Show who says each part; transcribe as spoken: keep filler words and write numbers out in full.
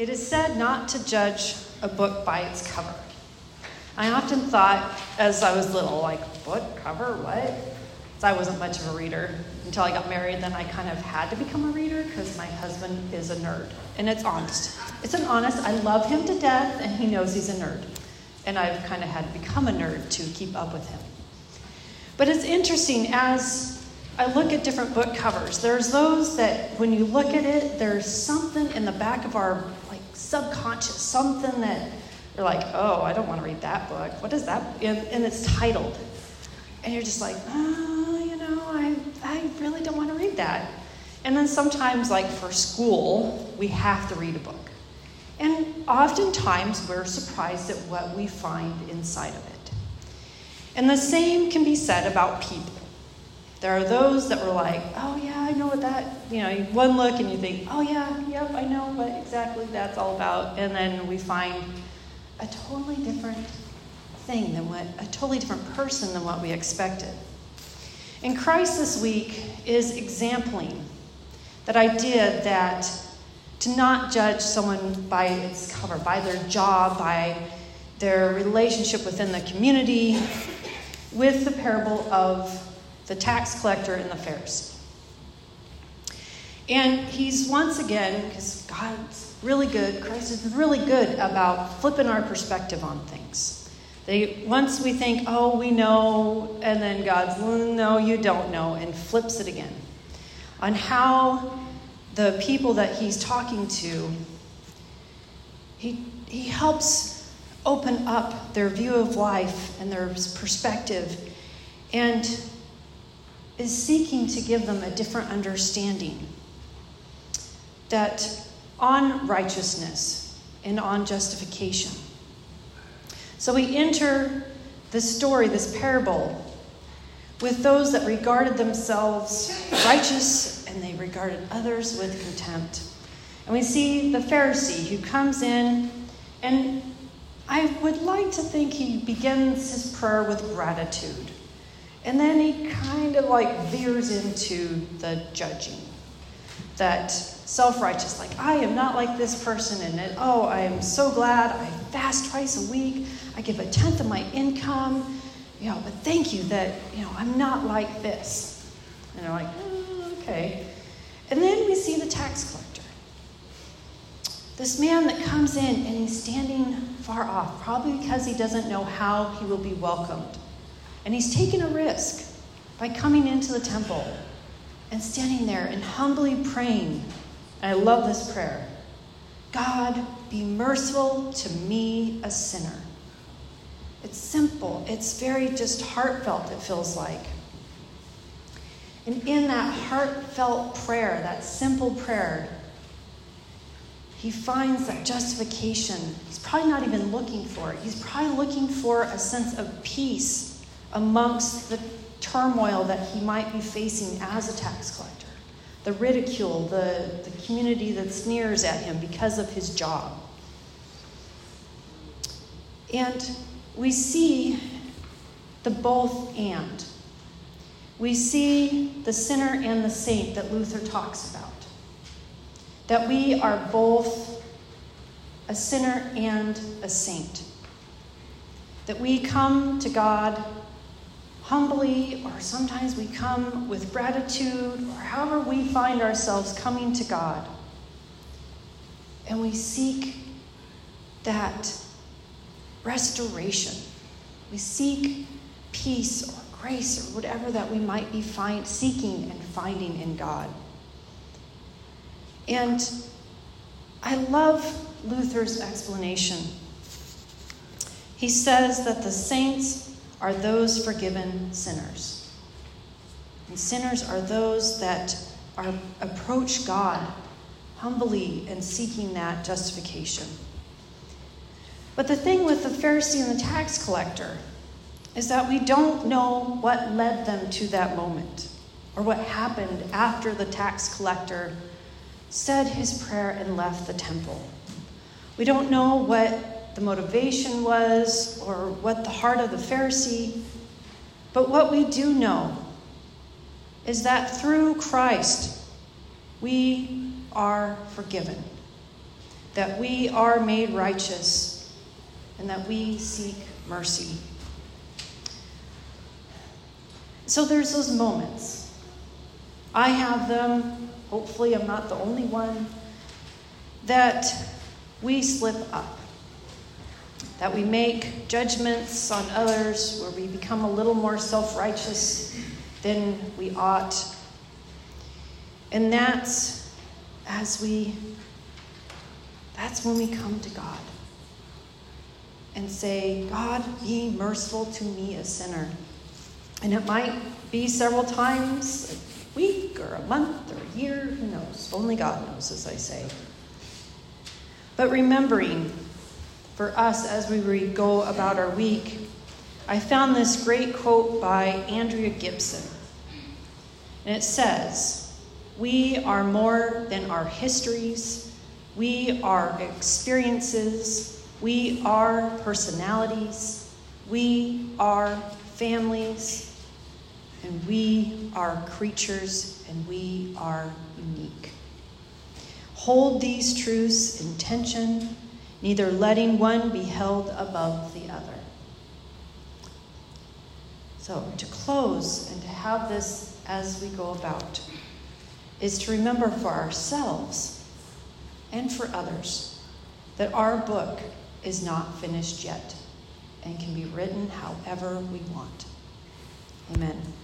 Speaker 1: It is said not to judge a book by its cover. I often thought, as I was little, like, book cover, what? So I wasn't much of a reader until I got married. Then I kind of had to become a reader because my husband is a nerd. And it's honest. It's an honest, I love him to death, and he knows he's a nerd. And I've kind of had to become a nerd to keep up with him. But it's interesting, as I look at different book covers, there's those that when you look at it, there's something in the back of our like subconscious, something that you're like, oh, I don't want to read that book. What is that? And, and it's titled. And you're just like, oh, you know, I, I really don't want to read that. And then sometimes, like for school, we have to read a book. And oftentimes, we're surprised at what we find inside of it. And the same can be said about people. There are those that were like, oh, yeah, I know what that, you know, one look and you think, oh, yeah, yep, I know what exactly that's all about. And then we find a totally different thing than what, a totally different person than what we expected. And Christ this week is exempling that idea that to not judge someone by its cover, by their job, by their relationship within the community, with the parable of the tax collector and the Pharisee. And he's once again, because God's really good, Christ is really good about flipping our perspective on things. They, once we think, oh, we know, and then God's, no, you don't know, and flips it again. On how the people that he's talking to, he, he helps open up their view of life and their perspective, and is seeking to give them a different understanding that on righteousness and on justification. So we enter this story, this parable, with those that regarded themselves righteous and they regarded others with contempt. And we see the Pharisee who comes in, and I would like to think he begins his prayer with gratitude. And then he kind of like veers into the judging. That self-righteous, like, I am not like this person, and it, oh, I am so glad I fast twice a week. I give a tenth of my income, you know, but thank you that, you know, I'm not like this. And they're like, oh, okay. And then we see the tax collector. This man that comes in and he's standing far off, probably because he doesn't know how he will be welcomed. And he's taken a risk by coming into the temple and standing there and humbly praying. And I love this prayer. God, be merciful to me, a sinner. It's simple. It's very just heartfelt, it feels like. And in that heartfelt prayer, that simple prayer, he finds that justification. He's probably not even looking for it. He's probably looking for a sense of peace amongst the turmoil that he might be facing as a tax collector. The ridicule, the, the community that sneers at him because of his job. And we see the both and. We see the sinner and the saint that Luther talks about. That we are both a sinner and a saint. That we come to God humbly, or sometimes we come with gratitude, or however we find ourselves coming to God. And we seek that restoration. We seek peace or grace or whatever that we might be find, seeking and finding in God. And I love Luther's explanation. He says that the saints are those forgiven sinners. And sinners are those that are approach God humbly and seeking that justification. But the thing with the Pharisee and the tax collector is that we don't know what led them to that moment, or what happened after the tax collector said his prayer and left the temple. We don't know what the motivation was, or what the heart of the Pharisee. But what we do know is that through Christ, we are forgiven. that we are made righteous and that we seek mercy. So there's those moments. I have them. Hopefully I'm not the only one. That we slip up. That we make judgments on others where we become a little more self-righteous than we ought. And that's as we, that's when we come to God and say, God, be merciful to me, a sinner. And it might be several times, a week or a month or a year, who knows? Only God knows, as I say. But remembering for us as we go about our week, I found this great quote by Andrea Gibson. And it says, "We are more than our histories. We are experiences. We are personalities. We are families. And we are creatures, and we are unique. Hold these truths in tension, neither letting one be held above the other." So to close and to have this as we go about is to remember for ourselves and for others that our book is not finished yet and can be written however we want. Amen.